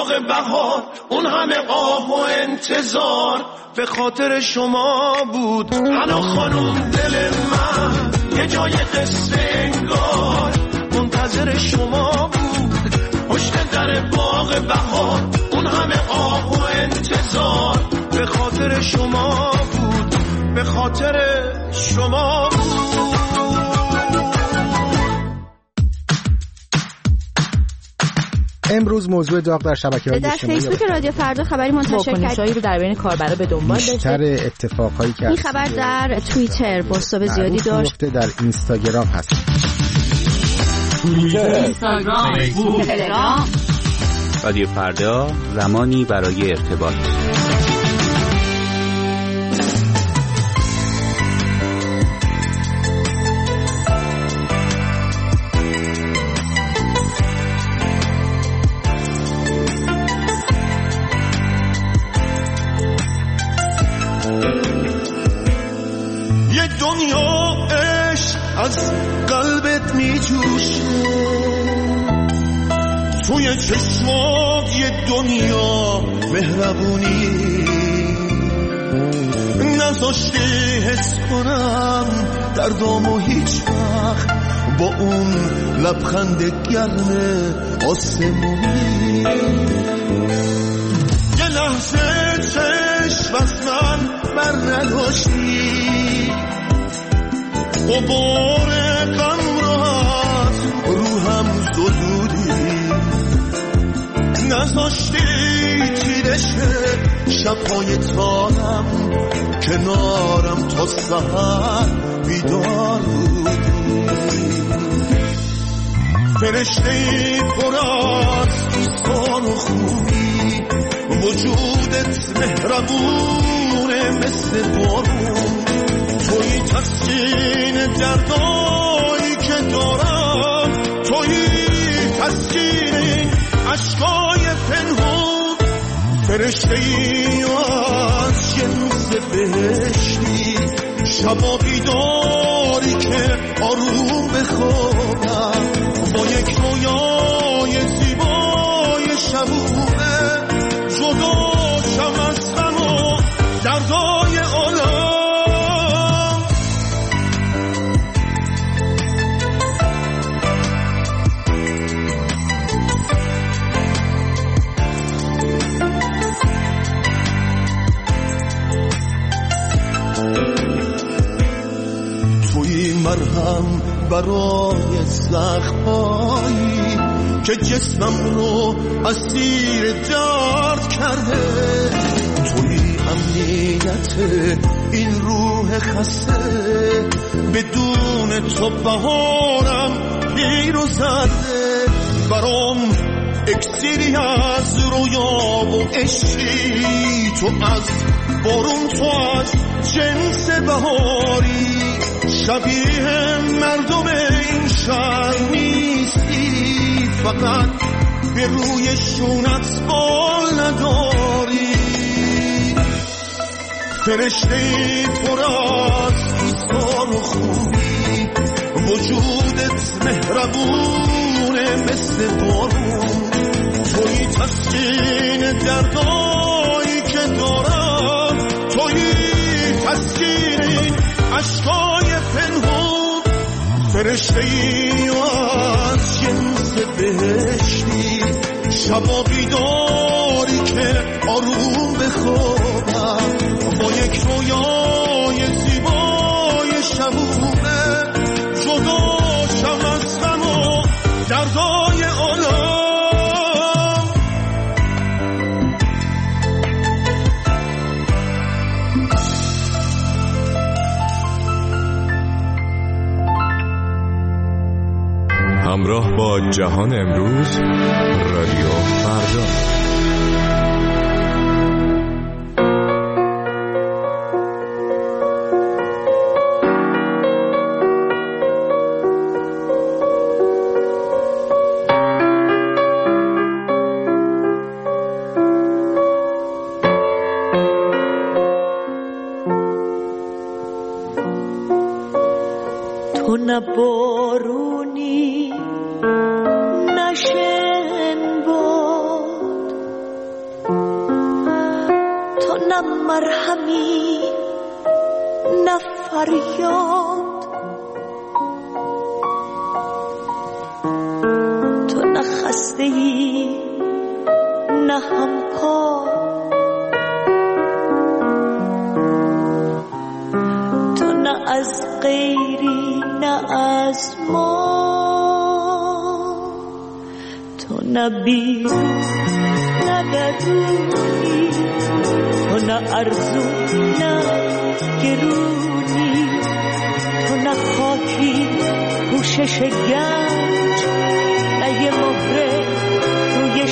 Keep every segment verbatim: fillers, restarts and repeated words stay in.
باغ بهار، اون همه آه و انتظار به خاطر شما بود. حنا خانم دل من یه جای قصه انگار منتظر شما بود. پشت در باغ بهار، اون همه آه و انتظار به خاطر شما بود، به خاطر شما بود. امروز موضوع داغ در شبکه‌های اجتماعی در فیسبوک رادیو فردا خبری منتشر کرد رو در بین کاربرا به دنبال داشت. بیشتر اتفاقایی که این خبر در توییتر بازتاب زیادی داشت. در اینستاگرام هست. توییتر، اینستاگرام، فیسبوک، تلگرام. رادیو فردا، زمانی برای ارتباط. از قلبت می جوشه، توی چشمات یه دنیا مهربونی، نذاشته حس کنم دردامو هیچ وقت با اون لبخند گرم آسمونی. یه لحظه چشم از من بر نداشتی، غبار غم رو از روحم زدودی، نذاشتی تیرشه شبهای تارم، کنارم تا سحر بیدار بودی. فرشته‌ای پر از دوستان و خوبی، وجودت مهربونه مثل بارون، توی تسکین دردایی که دارم، توی تسکین عشقای پنهون، فرشته‌ای از جنس بهشتی، شبا بیداری که آروم بخوابم با یک رویای زیبای شبونه، جدا شم از غم و دردای عالم. مرهم برای زخمایی که جسمم رو اسیر درد کرده، توی امنیت این روح خسته، بدون تو بهارم پیر و زده، برام اکسیری از رویا و عشقی، تو از بارون، تو از جنس بهاری، شبیه مردم این شهر نیستی، فقط به روی شونت بال نداری. فرشته‌ای پر از دوستان و خوبی، وجودت مهربونه مثل بارون، توی تسکین دردایی که دارم، توی تسکین عشقای پنهون، فرشته‌ای از جنس بهشتی، شبا بیداری که آروم بخوابم با یک رویای زیبای شبونه، جدا شم از غم و دردای عالم. همراه با جهان امروز، رادیو فردا. تو نه بارونی نشن باد، نه مرهمی نه فریاد، تو نه خسته ای نه همپا، تو نه از غیری نه از ما، تو نه بیرون نه درونی، تو نه ارزو نه گرونی، تو نه خاکی پوشش گنج، نه یه مهره روی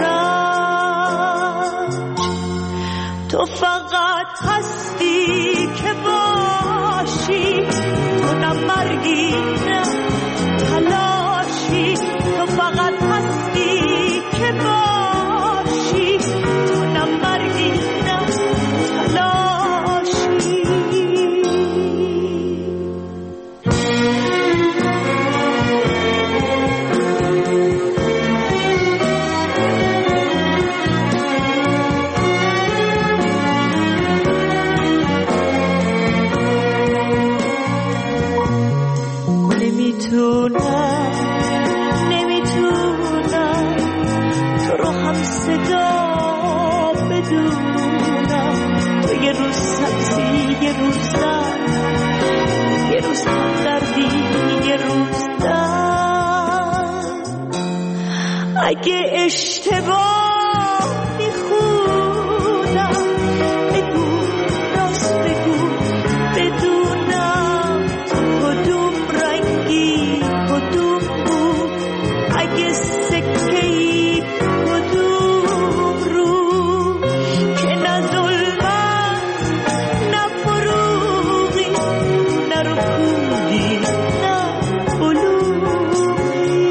شطرنج، تو فقط هستی که باشی، تو نه مرگی نه تلاشی، تو فقط هستی که باشی، تو نه مرگی نه تلاشی. نمیتونم نمیتونم تو رو هم صدا بدونم، تو یه روز سبزی یه روز زن، یه روز هم دردی یه روز دن، اگه اشتباه میخونم بگو راست بگو بدونم کدوم رنگی کدوم بود، اگه سکه‌ای کدوم رو، که نه ظلمت نه فروغی نه رکودی نه بلوغی،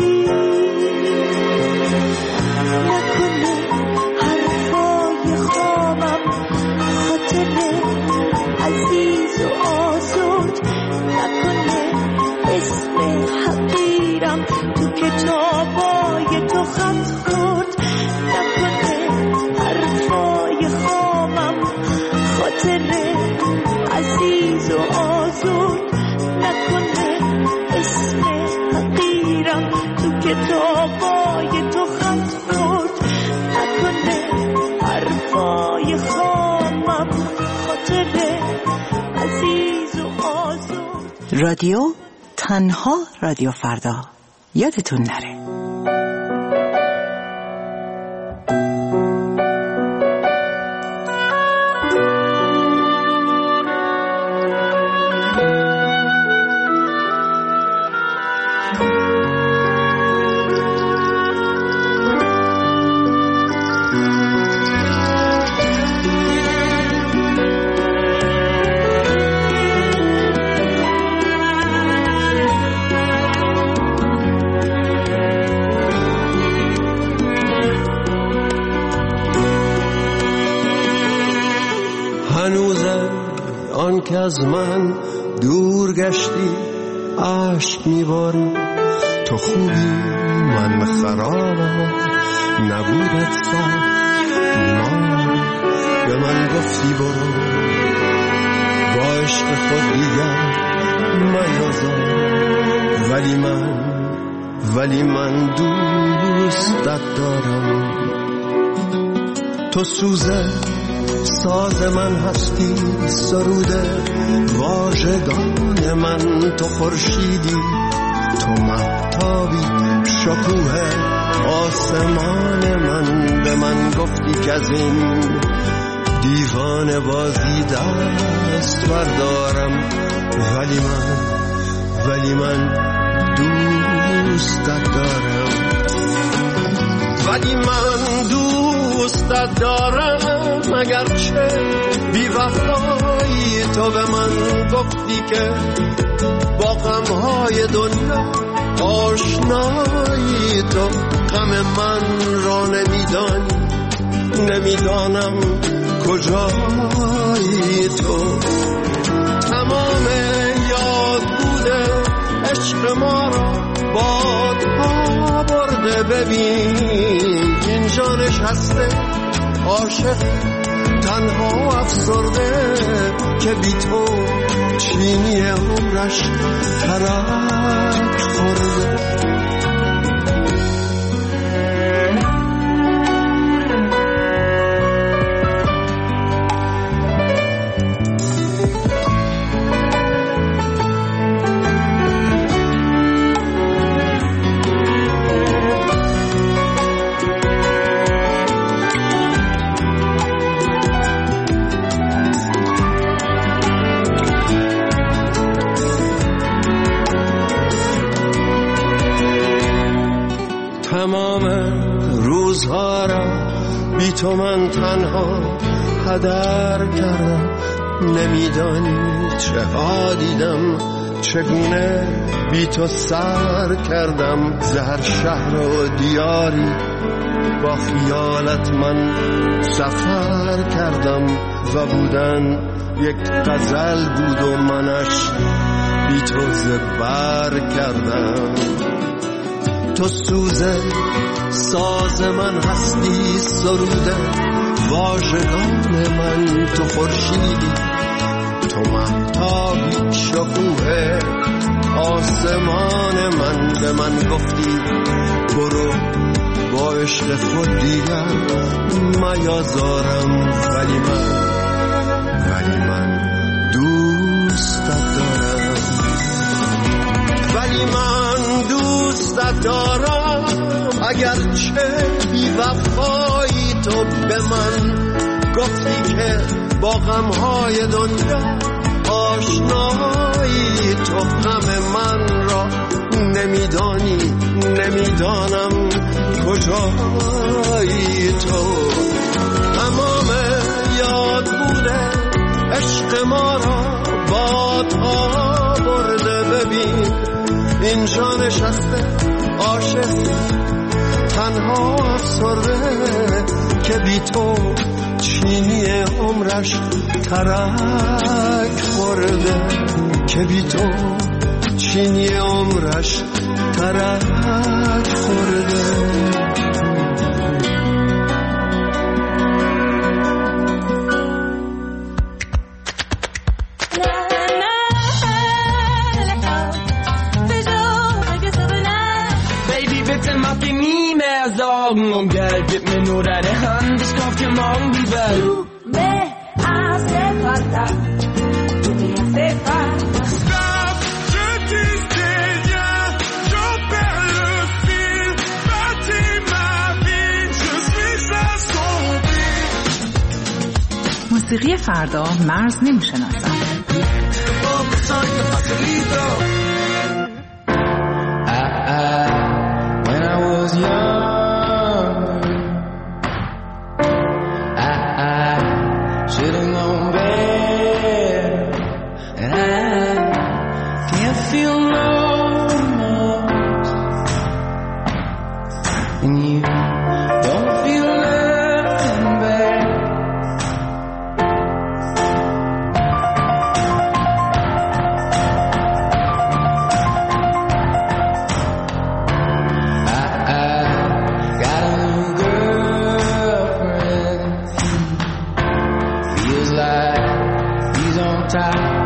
نکنه حرفای خامم خاطر عزیز و آزرد، نکنه اسم حقیرم تو کتابای تو خط خورد، نکنه حرفای خامم خاطر عزیز و آزرد، نکنه اسم حقیرم تو کتابای تو خط خورد، نکنه حرفای خامم خاطر عزیز و آزرد. رادیو تنها رادیو فردا، یادتون نره. هنوزه آن که از من دور گشتی عشق میباری، تو خوبی من خرابم نبودت سر ما، به من گفتی برو با عشق خود دیگر میازار، ولی من ولی من دوستت دارم، تو سوزه ساز من هستی، سروده واژگان من، تو خورشیدی تو مهتابی، شکوه آسمان من، به من گفتی که از این دیوانه بازی دست بردارم، ولی من ولی من دوستت دارم، ولی من دوستت دارم، اگرچه بی وفایی تو به من گفتی که با غمهای دنیا آشنایی، تو غم من را نمیدانی، نمیدانم کجایی تو، تمام یاد بوده عشق ما را بادها برده، ببین اینجا نشسته عاشق تنها افسرده که بی تو چینی عمرش ترک خورده. تمام روزها را بی تو من تنها هدر کردم. نمیدانی چه ها دیدم، چگونه بی تو سر کردم. زهر شهر و دیاری با خیالت من سفر کردم و بودن یک غزل بود و منش بی تو زبر کردم. تو سوزه ساز من هستی، سروده واژگان من تو خورشیدی، تو مهتابی شکوه آسمان من. به من گفتی برو با عشق خود دیگر میازارم، ولی من ولی من دوستت دارم، ولی من دوستت دارم. اگرچه بی وفایی تو به من گفتی که با غمهای دنیا آشنایی، تو غم من را نمیدانی، نمیدانم کجایی تو. تمام یاد بوده عشق ما را بادها برده. ببین اینجا نشسته عاشق تنها افسرده که بی تو چینی عمرش ترک خورده، که بی تو چینی عمرش ترک خورده. Um Geld, gib mir nur deine Hand, ich kauf dir morgen die Welt. Du me hace falta, tu me hace falta. Stop, je disais rien, je perds le fil, bâtis ma vie, je suis assombri. موسیقی فردا مرز نمیشناسد. When I was young, should've known better, and I can't feel no remorse, and you don't feel nothing bad. I, I got a new girlfriend. Feels like he's on top.